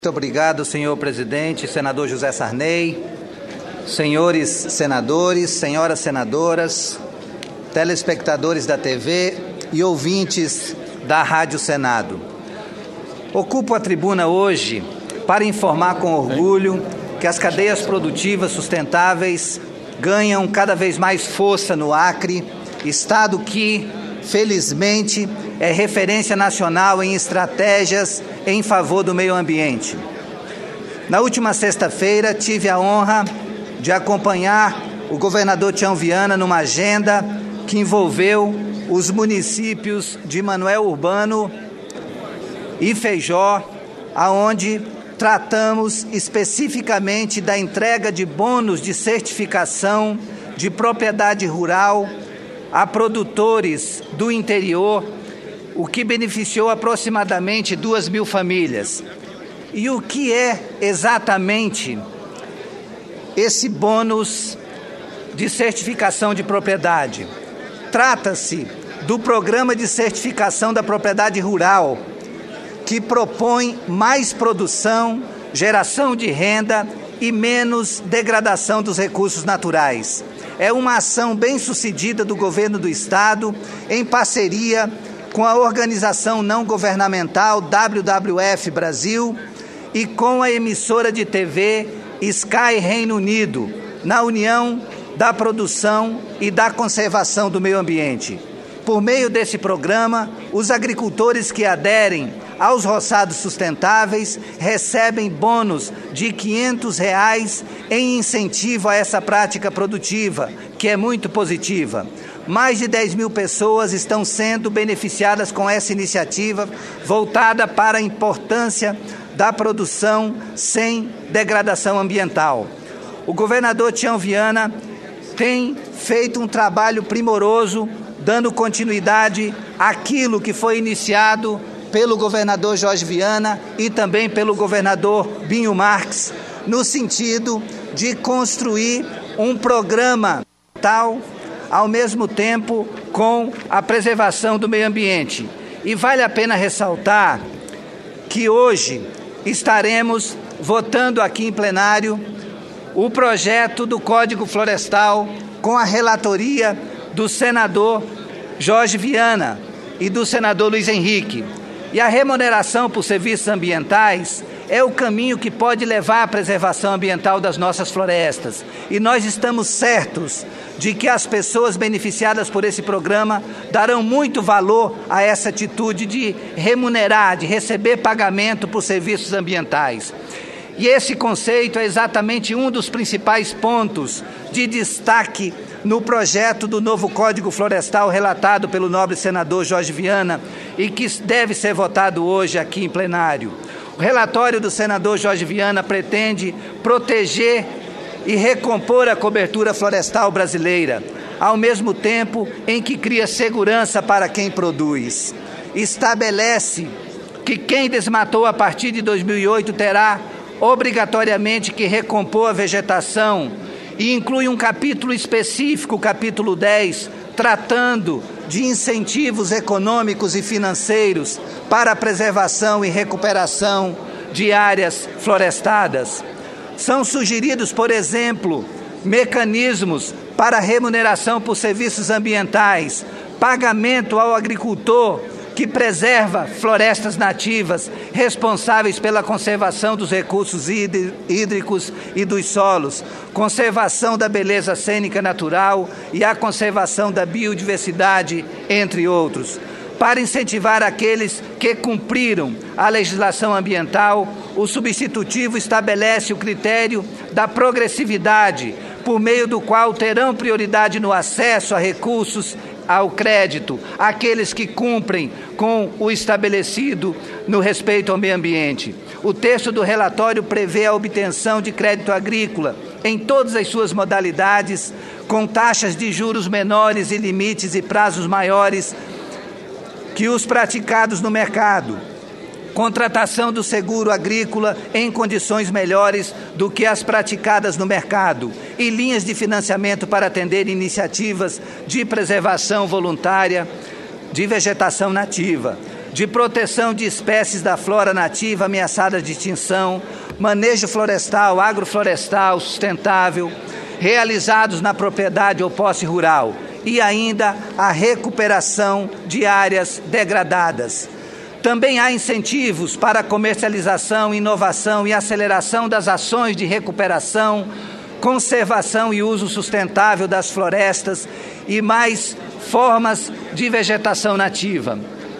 Muito obrigado, senhor presidente, senador José Sarney, senhores senadores, senhoras senadoras, telespectadores da TV e ouvintes da Rádio Senado. Ocupo a tribuna hoje para informar com orgulho que as cadeias produtivas sustentáveis ganham cada vez mais força no Acre, estado que, felizmente, é referência nacional em estratégias em favor do meio ambiente. Na última sexta-feira, tive a honra de acompanhar o governador Tião Viana numa agenda que envolveu os municípios de Manoel Urbano e Feijó, aonde tratamos especificamente da entrega de bônus de certificação de propriedade rural a produtores do interior, o que beneficiou aproximadamente 2.000 famílias. E o que é exatamente esse bônus de certificação de propriedade? Trata-se do Programa de Certificação da Propriedade Rural, que propõe mais produção, geração de renda e menos degradação dos recursos naturais. É uma ação bem-sucedida do governo do estado, em parceria com a organização não governamental WWF Brasil e com a emissora de TV Sky Reino Unido, na União da Produção e da Conservação do Meio Ambiente. Por meio desse programa, os agricultores que aderem aos roçados sustentáveis recebem bônus de R$ 500 em incentivo a essa prática produtiva, que é muito positiva. Mais de 10.000 pessoas estão sendo beneficiadas com essa iniciativa voltada para a importância da produção sem degradação ambiental. O governador Tião Viana tem feito um trabalho primoroso, dando continuidade àquilo que foi iniciado pelo governador Jorge Viana e também pelo governador Binho Marques, no sentido de construir um programa tal, ao mesmo tempo com a preservação do meio ambiente. E vale a pena ressaltar que hoje estaremos votando aqui em plenário o projeto do Código Florestal com a relatoria do senador Jorge Viana e do senador Luiz Henrique. E a remuneração por serviços ambientais é o caminho que pode levar à preservação ambiental das nossas florestas. E nós estamos certos de que as pessoas beneficiadas por esse programa darão muito valor a essa atitude de remunerar, de receber pagamento por serviços ambientais. E esse conceito é exatamente um dos principais pontos de destaque no projeto do novo Código Florestal relatado pelo nobre senador Jorge Viana e que deve ser votado hoje aqui em plenário. O relatório do senador Jorge Viana pretende proteger e recompor a cobertura florestal brasileira, ao mesmo tempo em que cria segurança para quem produz. Estabelece que quem desmatou a partir de 2008 terá obrigatoriamente que recompor a vegetação e inclui um capítulo específico, o capítulo 10, tratando de incentivos econômicos e financeiros para a preservação e recuperação de áreas florestadas. São sugeridos, por exemplo, mecanismos para remuneração por serviços ambientais, pagamento ao agricultor que preserva florestas nativas, responsáveis pela conservação dos recursos hídricos e dos solos, conservação da beleza cênica natural e a conservação da biodiversidade, entre outros. Para incentivar aqueles que cumpriram a legislação ambiental, o substitutivo estabelece o critério da progressividade, por meio do qual terão prioridade no acesso a recursos ao crédito aqueles que cumprem com o estabelecido no respeito ao meio ambiente. O texto do relatório prevê a obtenção de crédito agrícola em todas as suas modalidades, com taxas de juros menores e limites e prazos maiores que os praticados no mercado. Contratação do seguro agrícola em condições melhores do que as praticadas no mercado e linhas de financiamento para atender iniciativas de preservação voluntária de vegetação nativa. de proteção de espécies da flora nativa ameaçadas de extinção, manejo florestal, agroflorestal sustentável, realizados na propriedade ou posse rural, e ainda a recuperação de áreas degradadas. Também há incentivos para a comercialização, inovação e aceleração das ações de recuperação, conservação e uso sustentável das florestas e mais formas de vegetação nativa.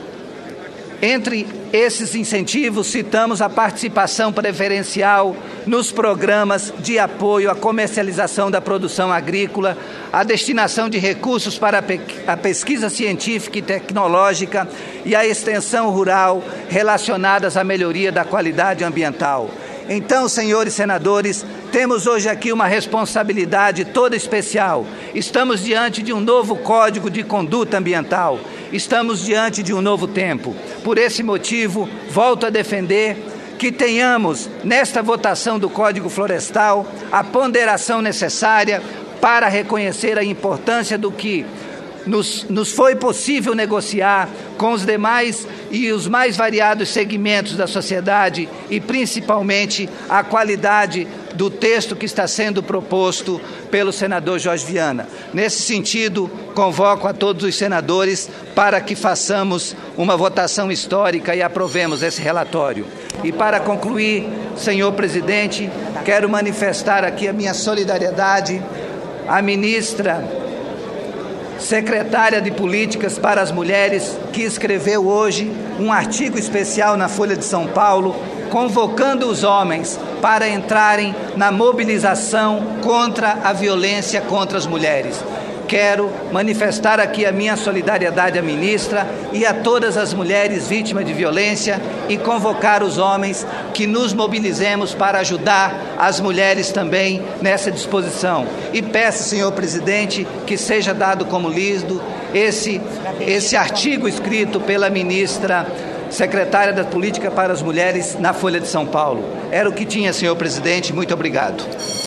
Entre esses incentivos, citamos a participação preferencial nos programas de apoio à comercialização da produção agrícola, a destinação de recursos para a pesquisa científica e tecnológica e a extensão rural relacionadas à melhoria da qualidade ambiental. Então, senhores senadores, temos hoje aqui uma responsabilidade toda especial. Estamos diante de um novo Código de Conduta Ambiental. Estamos diante de um novo tempo. Por esse motivo, volto a defender que tenhamos, nesta votação do Código Florestal, a ponderação necessária para reconhecer a importância do que nos foi possível negociar com os demais e os mais variados segmentos da sociedade e, principalmente, a qualidade do texto que está sendo proposto pelo senador Jorge Viana. Nesse sentido, convoco a todos os senadores para que façamos uma votação histórica e aprovemos esse relatório. E para concluir, senhor presidente, quero manifestar aqui a minha solidariedade à ministra secretária de Políticas para as Mulheres, que escreveu hoje um artigo especial na Folha de São Paulo, convocando os homens para entrarem na mobilização contra a violência contra as mulheres. Quero manifestar aqui a minha solidariedade à ministra e a todas as mulheres vítimas de violência e convocar os homens que nos mobilizemos para ajudar as mulheres também nessa disposição. E peço, senhor presidente, que seja dado como lido esse artigo escrito pela ministra secretária da Política para as Mulheres na Folha de São Paulo. Era o que tinha, senhor presidente. Muito obrigado.